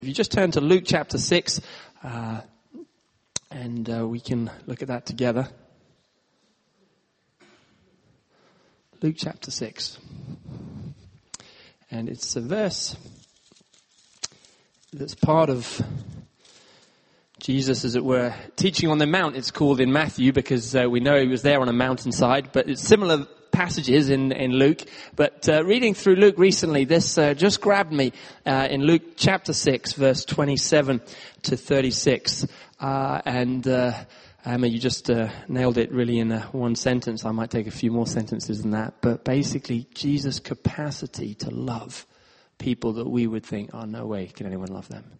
If you just turn to Luke chapter 6, and we can look at that together. Luke chapter 6. And it's a verse that's part of Jesus, as it were, teaching on the mount, it's called in Matthew, because we know he was there on a mountainside, but it's similar passages in Luke. But reading through Luke recently, this just grabbed me in Luke chapter 6, verse 27 to 36. Emma, you just nailed it really in one sentence. I might take a few more sentences than that. But basically, Jesus' capacity to love people that we would think, oh, no way can anyone love them.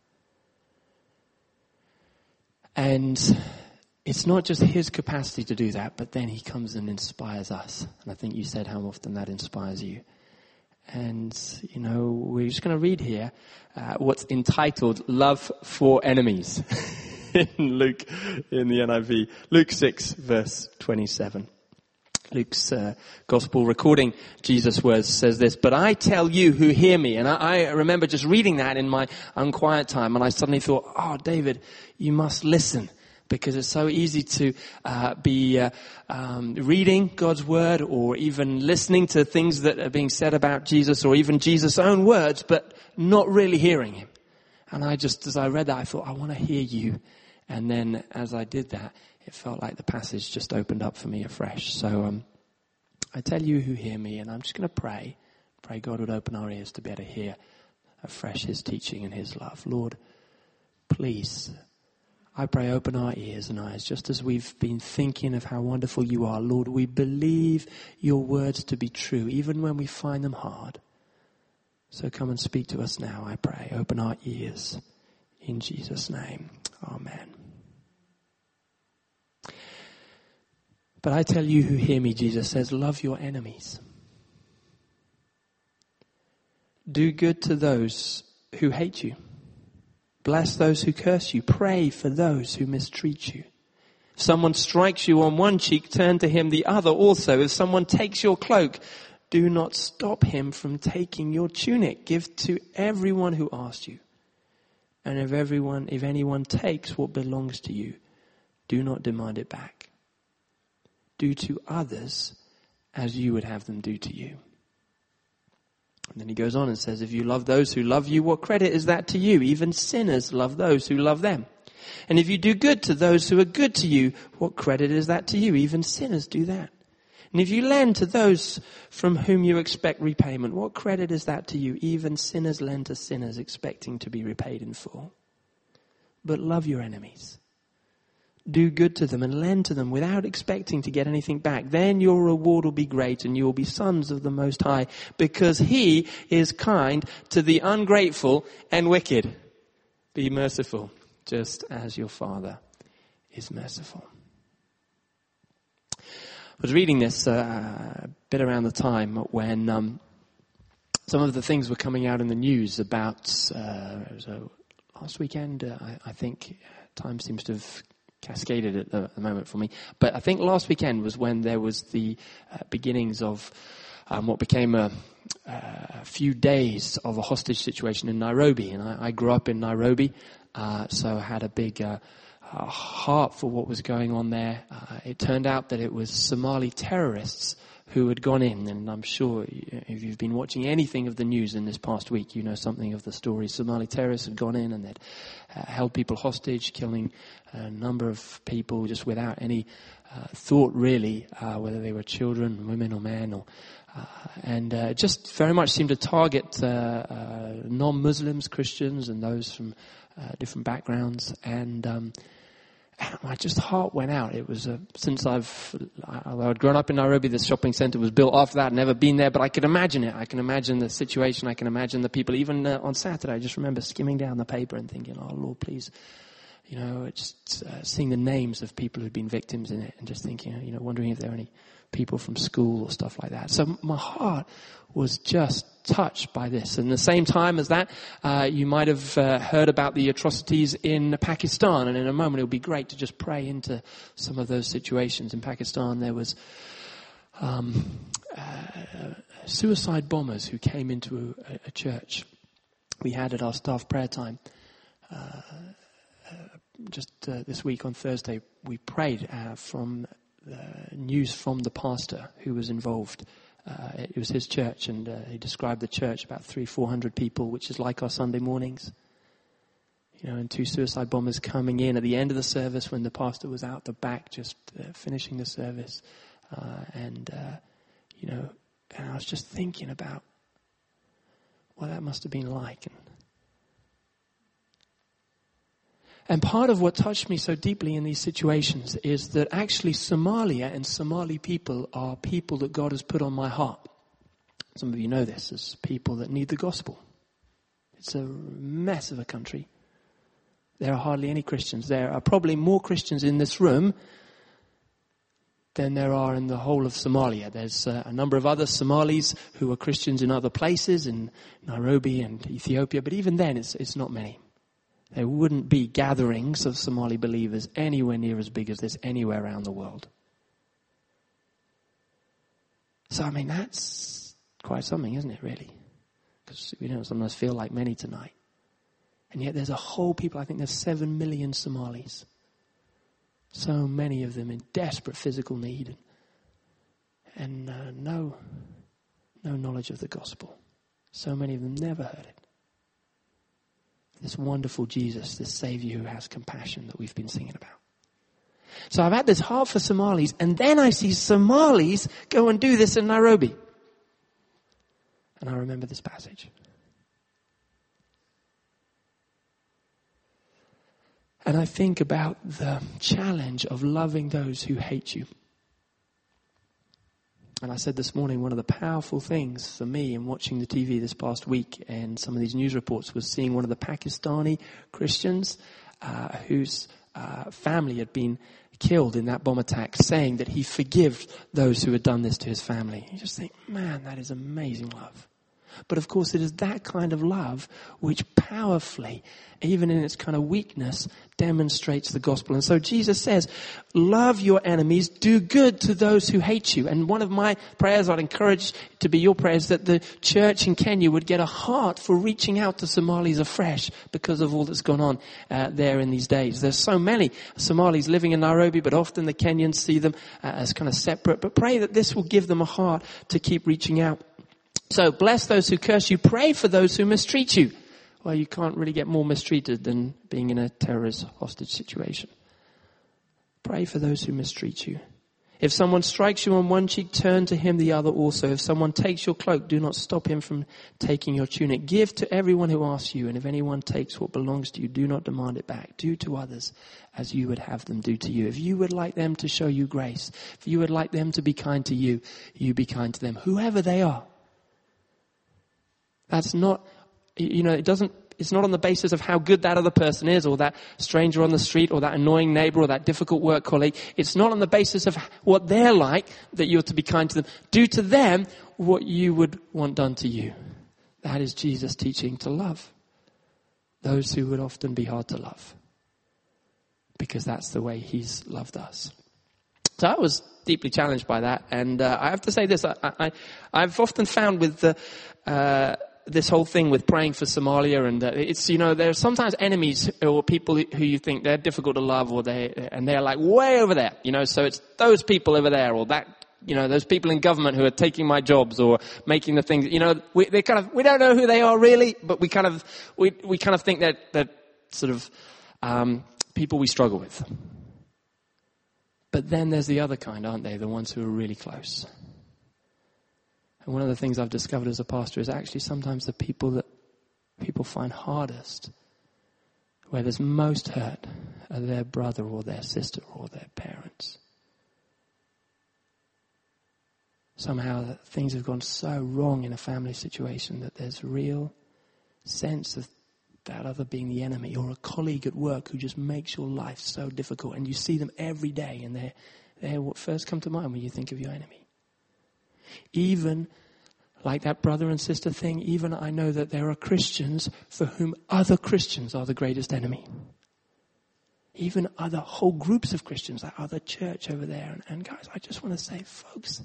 And it's not just his capacity to do that, but then he comes and inspires us. And I think you said how often that inspires you. And, you know, we're just going to read here what's entitled Love for Enemies in Luke, in the NIV. Luke 6, verse 27. Luke's gospel recording Jesus' words says this, "But I tell you who hear me." And I remember just reading that in my unquiet time, and I suddenly thought, oh, David, you must listen. Because it's so easy to be reading God's word, or even listening to things that are being said about Jesus, or even Jesus' own words, but not really hearing him. And I just, as I read that, I thought, I want to hear you. And then as I did that, it felt like the passage just opened up for me afresh. So I tell you who hear me, and I'm just going to pray God would open our ears to be able to hear afresh his teaching and his love. Lord, please, I pray, open our ears and eyes, just as we've been thinking of how wonderful you are. Lord, we believe your words to be true, even when we find them hard. So come and speak to us now, I pray. Open our ears. In Jesus' name, amen. But I tell you who hear me, Jesus says, love your enemies. Do good to those who hate you. Bless those who curse you. Pray for those who mistreat you. If someone strikes you on one cheek, turn to him the other also. If someone takes your cloak, do not stop him from taking your tunic. Give to everyone who asks you. And if anyone takes what belongs to you, do not demand it back. Do to others as you would have them do to you. And then he goes on and says, if you love those who love you, what credit is that to you? Even sinners love those who love them. And if you do good to those who are good to you, what credit is that to you? Even sinners do that. And if you lend to those from whom you expect repayment, what credit is that to you? Even sinners lend to sinners, expecting to be repaid in full. But love your enemies. Do good to them and lend to them without expecting to get anything back. Then your reward will be great and you will be sons of the Most High, because he is kind to the ungrateful and wicked. Be merciful, just as your Father is merciful. I was reading this a bit around the time when some of the things were coming out in the news about, last weekend, I think time seems to have cascaded at the moment for me. But I think last weekend was when there was the beginnings of what became a few days of a hostage situation in Nairobi. And I grew up in Nairobi, so I had a big heart for what was going on there. It turned out that it was Somali terrorists who had gone in, and I'm sure if you've been watching anything of the news in this past week, you know something of the story. Somali terrorists had gone in and they'd held people hostage, killing a number of people just without any thought really, whether they were children, women or men, and just very much seemed to target non-Muslims, Christians, and those from different backgrounds. And my heart went out. It was although I'd grown up in Nairobi, the shopping center was built after that. I'd never been there, but I could imagine it. I can imagine the situation. I can imagine the people. Even on Saturday, I just remember skimming down the paper and thinking, oh Lord, please, just seeing the names of people who'd been victims in it, and just thinking, wondering if there were any people from school or stuff like that. So my heart was just touched by this. And at the same time as that, you might have heard about the atrocities in Pakistan. And in a moment, it would be great to just pray into some of those situations. In Pakistan, there was suicide bombers who came into a church we had at our staff prayer time. just this week on Thursday, we prayed from news from the pastor who was involved. It was his church, and he described the church, about 300-400 people, which is like our Sunday mornings. And 2 suicide bombers coming in at the end of the service when the pastor was out the back just finishing the service. And I was just thinking about what that must have been like. And part of what touched me so deeply in these situations is that actually Somalia and Somali people are people that God has put on my heart. Some of you know this as people that need the gospel. It's a mess of a country. There are hardly any Christians. There are probably more Christians in this room than there are in the whole of Somalia. There's a number of other Somalis who are Christians in other places, in Nairobi and Ethiopia, but even then it's not many. There wouldn't be gatherings of Somali believers anywhere near as big as this anywhere around the world. So, that's quite something, isn't it, really? Because we don't sometimes feel like many tonight. And yet there's a whole people, I think there's 7 million Somalis. So many of them in desperate physical need. And no knowledge of the gospel. So many of them never heard it. This wonderful Jesus, this Savior who has compassion that we've been singing about. So I've had this heart for Somalis, and then I see Somalis go and do this in Nairobi. And I remember this passage. And I think about the challenge of loving those who hate you. And I said this morning, one of the powerful things for me in watching the TV this past week and some of these news reports was seeing one of the Pakistani Christians whose family had been killed in that bomb attack, saying that he forgave those who had done this to his family. You just think, man, that is amazing love. But of course it is that kind of love which powerfully, even in its kind of weakness, demonstrates the gospel. And so Jesus says, love your enemies, do good to those who hate you. And one of my prayers, I'd encourage to be your prayers, that the church in Kenya would get a heart for reaching out to Somalis afresh because of all that's gone on there in these days. There's so many Somalis living in Nairobi, but often the Kenyans see them as kind of separate. But pray that this will give them a heart to keep reaching out. So bless those who curse you. Pray for those who mistreat you. Well, you can't really get more mistreated than being in a terrorist hostage situation. Pray for those who mistreat you. If someone strikes you on one cheek, turn to him the other also. If someone takes your cloak, do not stop him from taking your tunic. Give to everyone who asks you, and if anyone takes what belongs to you, do not demand it back. Do to others as you would have them do to you. If you would like them to show you grace, if you would like them to be kind to you, you be kind to them, whoever they are. That's not, it's not on the basis of how good that other person is, or that stranger on the street, or that annoying neighbor, or that difficult work colleague. It's not on the basis of what they're like that you're to be kind to them. Do to them what you would want done to you. That is Jesus teaching to love those who would often be hard to love, because that's the way he's loved us. So I was deeply challenged by that, and I have to say this: I've often found with this whole thing with praying for Somalia, and it's, there are sometimes enemies or people who you think they're difficult to love, or they're like way over there, so it's those people over there, or that, those people in government who are taking my jobs or making the things, we don't know who they are really, but we kind of think that sort of people we struggle with. But then there's the other kind, aren't they? The ones who are really close. And one of the things I've discovered as a pastor is actually sometimes the people that people find hardest, where there's most hurt, are their brother or their sister or their parents. Somehow things have gone so wrong in a family situation that there's real sense of that other being the enemy, or a colleague at work who just makes your life so difficult, and you see them every day, and they're what first come to mind when you think of your enemy. Even like that brother and sister thing, even I know that there are Christians for whom other Christians are the greatest enemy. Even other whole groups of Christians, that other church over there. And guys, I just want to say, folks,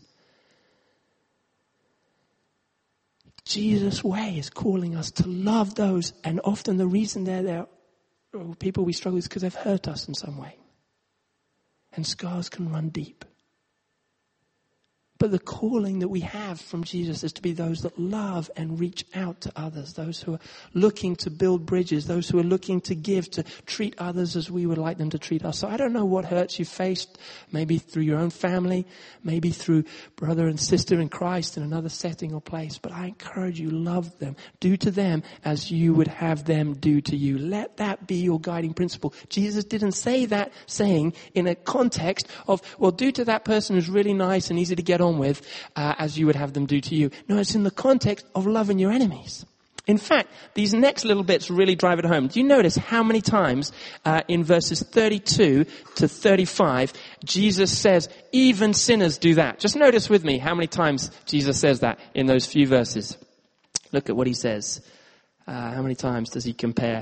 Jesus' way is calling us to love those, and often the reason they're there people we struggle with because they've hurt us in some way. And scars can run deep. But the calling that we have from Jesus is to be those that love and reach out to others, those who are looking to build bridges, those who are looking to give, to treat others as we would like them to treat us. So I don't know what hurts you faced, maybe through your own family, maybe through brother and sister in Christ in another setting or place, but I encourage you, love them. Do to them as you would have them do to you. Let that be your guiding principle. Jesus didn't say that saying in a context of, well, do to that person who's really nice and easy to get on with as you would have them do to you. No, it's in the context of loving your enemies. In fact, these next little bits really drive it home. Do you notice how many times in verses 32 to 35 Jesus says, even sinners do that? Just notice with me how many times Jesus says that in those few verses. Look at what he says. How many times does he compare?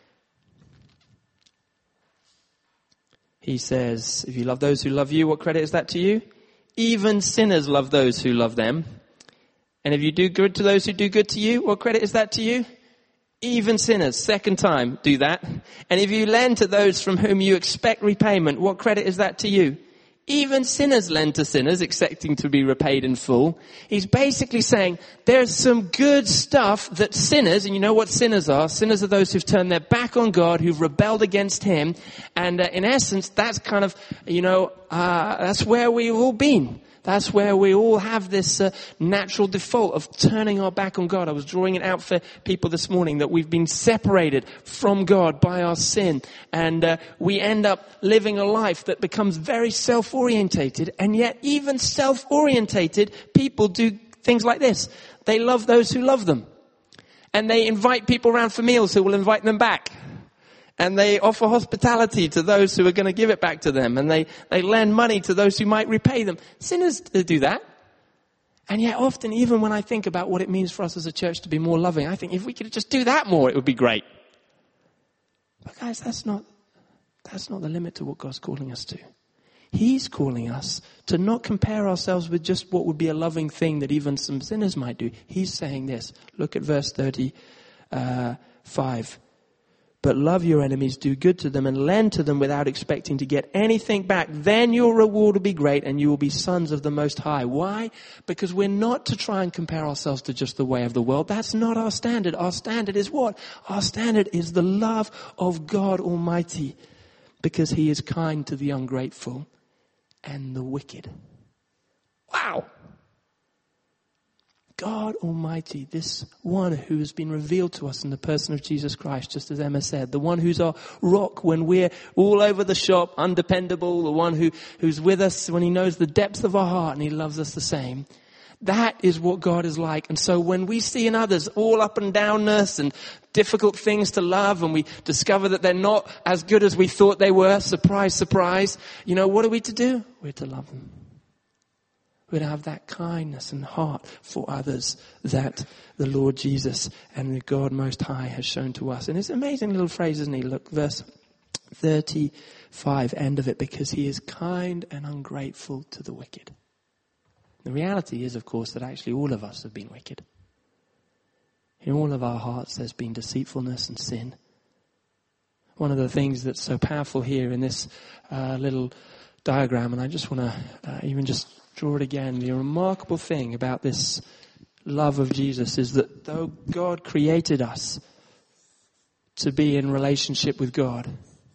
He says, if you love those who love you, what credit is that to you? Even sinners love those who love them. And if you do good to those who do good to you, what credit is that to you? Even sinners, second time, do that. And if you lend to those from whom you expect repayment, what credit is that to you? Even sinners lend to sinners, expecting to be repaid in full. He's basically saying there's some good stuff that sinners, and you know what sinners are? Sinners are those who've turned their back on God, who've rebelled against Him. And in essence, that's kind of, that's where we've all been. That's where we all have this natural default of turning our back on God. I was drawing it out for people this morning that we've been separated from God by our sin. And we end up living a life that becomes very self-orientated. And yet even self-orientated people do things like this. They love those who love them. And they invite people around for meals who will invite them back. And they offer hospitality to those who are going to give it back to them. And they lend money to those who might repay them. Sinners do that. And yet often, even when I think about what it means for us as a church to be more loving, I think if we could just do that more, it would be great. But guys, that's not the limit to what God's calling us to. He's calling us to not compare ourselves with just what would be a loving thing that even some sinners might do. He's saying this. Look at verse 35. But love your enemies, do good to them, and lend to them without expecting to get anything back. Then your reward will be great, and you will be sons of the Most High. Why? Because we're not to try and compare ourselves to just the way of the world. That's not our standard. Our standard is what? Our standard is the love of God Almighty, because He is kind to the ungrateful and the wicked. Wow! God Almighty, this one who has been revealed to us in the person of Jesus Christ, just as Emma said, the one who's our rock when we're all over the shop, undependable, the one who's with us when He knows the depths of our heart and He loves us the same. That is what God is like. And so when we see in others all up and downness and difficult things to love, and we discover that they're not as good as we thought they were, surprise, surprise, what are we to do? We're to love them. We're to have that kindness and heart for others that the Lord Jesus and the God Most High has shown to us. And it's an amazing little phrase, isn't he? Look, verse 35, end of it, because He is kind and ungrateful to the wicked. The reality is, of course, that actually all of us have been wicked. In all of our hearts there's been deceitfulness and sin. One of the things that's so powerful here in this little diagram, and I just want to even just draw it again. The remarkable thing about this love of Jesus is that though God created us to be in relationship with God,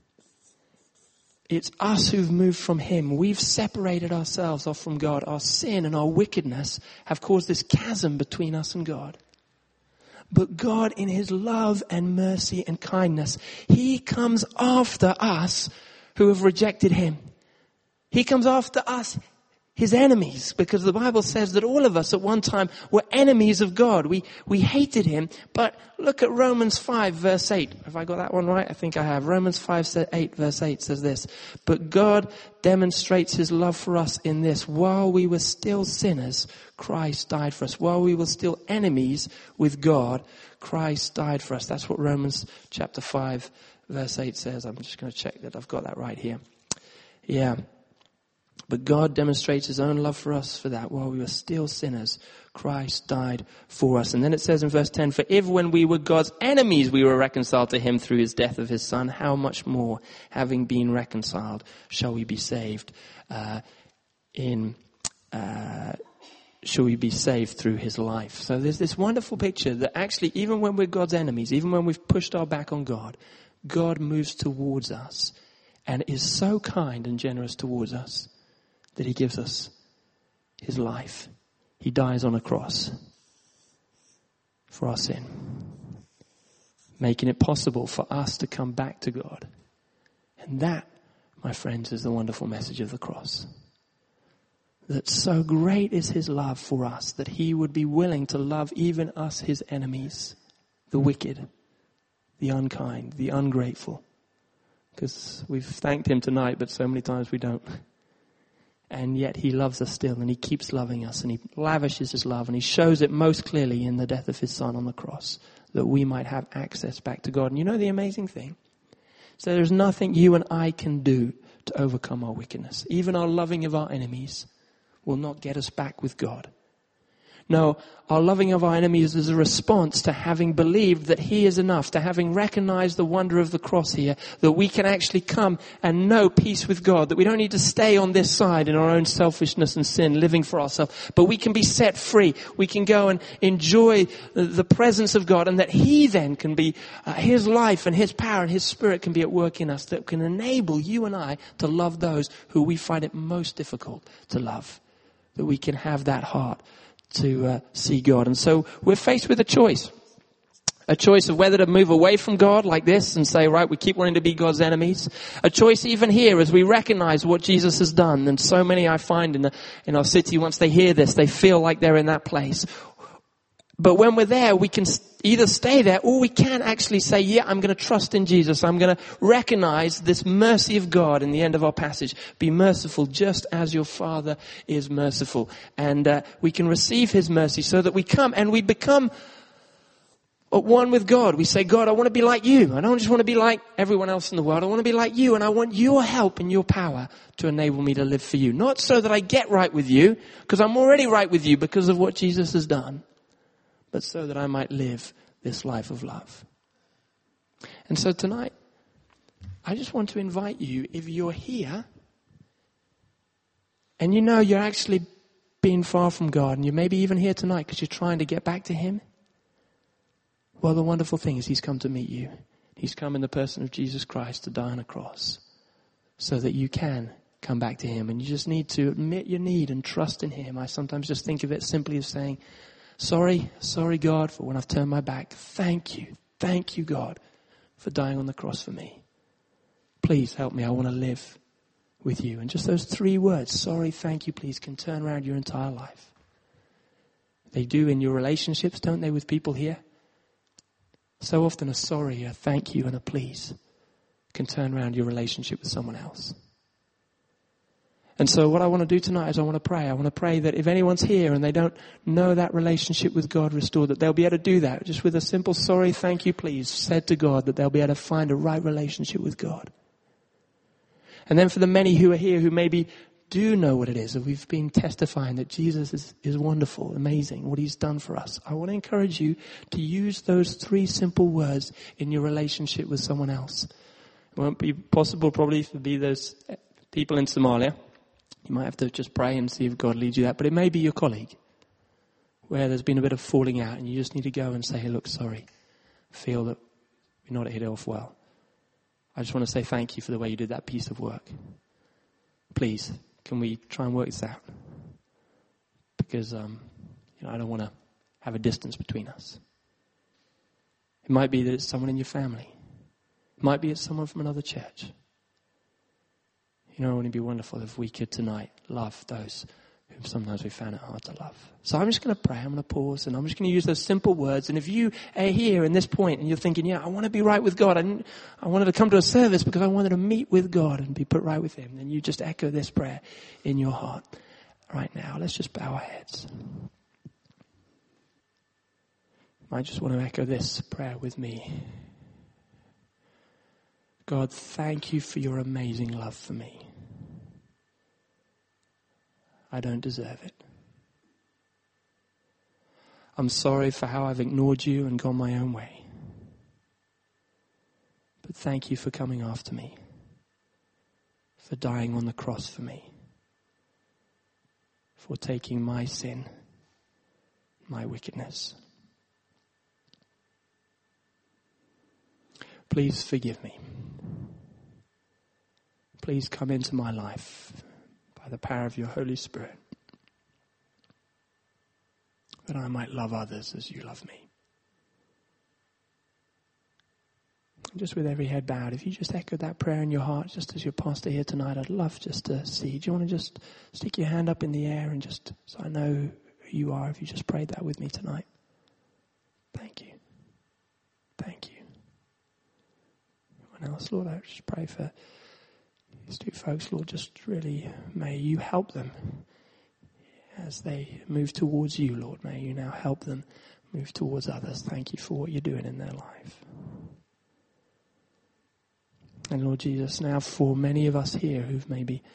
it's us who've moved from Him. We've separated ourselves off from God. Our sin and our wickedness have caused this chasm between us and God. But God, in His love and mercy and kindness, He comes after us who have rejected Him. He comes after us, His enemies, because the Bible says that all of us at one time were enemies of God. We hated Him. But look at Romans 5 verse 8. Have I got that one right? I think I have. Romans 5:8 verse 8 says this. But God demonstrates His love for us in this. While we were still sinners, Christ died for us. While we were still enemies with God, Christ died for us. That's what Romans chapter 5 verse 8 says. I'm just going to check that I've got that right here. Yeah. But God demonstrates his own love for us for that. While we were still sinners, Christ died for us. And then it says in verse 10, for if when we were God's enemies, we were reconciled to him through his death of his son, how much more, having been reconciled, shall we be saved shall we be saved through his life. So there's this wonderful picture that actually, even when we're God's enemies, even when we've pushed our back on God, God moves towards us and is so kind and generous towards us that he gives us his life. He dies on a cross for our sin, making it possible for us to come back to God. And that, my friends, is the wonderful message of the cross. That so great is his love for us that he would be willing to love even us, his enemies, the wicked, the unkind, the ungrateful. Because we've thanked him tonight, but so many times we don't. And yet he loves us still, and he keeps loving us, and he lavishes his love, and he shows it most clearly in the death of his son on the cross, that we might have access back to God. And you know the amazing thing? So there's nothing you and I can do to overcome our wickedness. Even our loving of our enemies will not get us back with God. No, our loving of our enemies is a response to having believed that he is enough, to having recognized the wonder of the cross here, that we can actually come and know peace with God, that we don't need to stay on this side in our own selfishness and sin, living for ourselves, but we can be set free. We can go and enjoy the presence of God, and that he then can be, his life and his power and his spirit can be at work in us, that can enable you and I to love those who we find it most difficult to love, that we can have that heart to see God. And so we're faced with a choice of whether to move away from God like this and say, right, we keep wanting to be God's enemies. A choice even here as we recognize what Jesus has done. And so many I find in our city, once they hear this, they feel like they're in that place. But when we're there, we can either stay there, or we can actually say, yeah, I'm going to trust in Jesus. I'm going to recognize this mercy of God in the end of our passage. Be merciful just as your Father is merciful. And we can receive his mercy so that we come and we become at one with God. We say, God, I want to be like you. I don't just want to be like everyone else in the world. I want to be like you, and I want your help and your power to enable me to live for you. Not so that I get right with you, because I'm already right with you because of what Jesus has done, but so that I might live this life of love. And so tonight, I just want to invite you, if you're here, and you know you're actually being far from God, and you may be even here tonight because you're trying to get back to him, well, the wonderful thing is he's come to meet you. He's come in the person of Jesus Christ to die on a cross so that you can come back to him. And you just need to admit your need and trust in him. I sometimes just think of it simply as saying, sorry God, for when I've turned my back. Thank you God, for dying on the cross for me. Please help me, I want to live with you. And just those 3 words, sorry, thank you, please, can turn around your entire life. They do in your relationships, don't they, with people here? So often a sorry, a thank you, and a please can turn around your relationship with someone else. And so what I want to do tonight is I want to pray. I want to pray that if anyone's here and they don't know that relationship with God restored, that they'll be able to do that just with a simple sorry, thank you, please, said to God, that they'll be able to find a right relationship with God. And then for the many who are here who maybe do know what it is, that we've been testifying that Jesus is wonderful, amazing, what he's done for us, I want to encourage you to use those 3 simple words in your relationship with someone else. It won't be possible probably to be those people in Somalia. You might have to just pray and see if God leads you that. But it may be your colleague where there's been a bit of falling out and you just need to go and say, hey, look, sorry. I feel that we're not hit it off well. I just want to say thank you for the way you did that piece of work. Please, can we try and work this out? Because, I don't want to have a distance between us. It might be that it's someone in your family. It might be it's someone from another church. Wouldn't it be wonderful if we could tonight love those whom sometimes we found it hard to love? So I'm just going to pray. I'm going to pause and I'm just going to use those simple words. And if you are here in this point and you're thinking, yeah, I want to be right with God. I wanted to come to a service because I wanted to meet with God and be put right with him. Then you just echo this prayer in your heart right now. Let's just bow our heads. I just want to echo this prayer with me. God, thank you for your amazing love for me. I don't deserve it. I'm sorry for how I've ignored you and gone my own way. But thank you for coming after me, for dying on the cross for me, for taking my sin, my wickedness. Please forgive me. Please come into my life by the power of your Holy Spirit, that I might love others as you love me. Just with every head bowed, if you just echoed that prayer in your heart, just as your pastor here tonight, I'd love just to see. Do you want to just stick your hand up in the air and just, so I know who you are, if you just prayed that with me tonight? Thank you. Thank you. Anyone else, Lord, I just pray for these two folks, Lord, just really may you help them as they move towards you, Lord. May you now help them move towards others. Thank you for what you're doing in their life. And Lord Jesus, now for many of us here who've maybe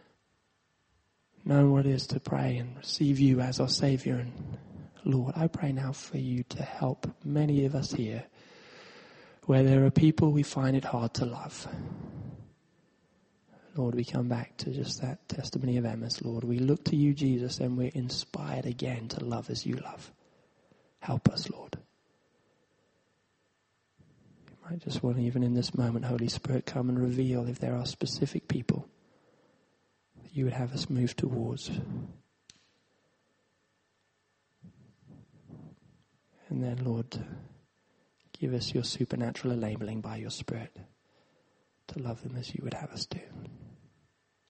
known what it is to pray and receive you as our Savior, and Lord, I pray now for you to help many of us here where there are people we find it hard to love. Lord, we come back to just that testimony of Emma's, Lord. We look to you, Jesus, and we're inspired again to love as you love. Help us, Lord. You might just want, even in this moment, Holy Spirit, come and reveal if there are specific people that you would have us move towards. And then, Lord, give us your supernatural enabling by your Spirit to love them as you would have us do.